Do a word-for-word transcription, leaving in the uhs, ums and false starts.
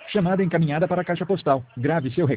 Chamada encaminhada para a caixa postal. Grave seu recado.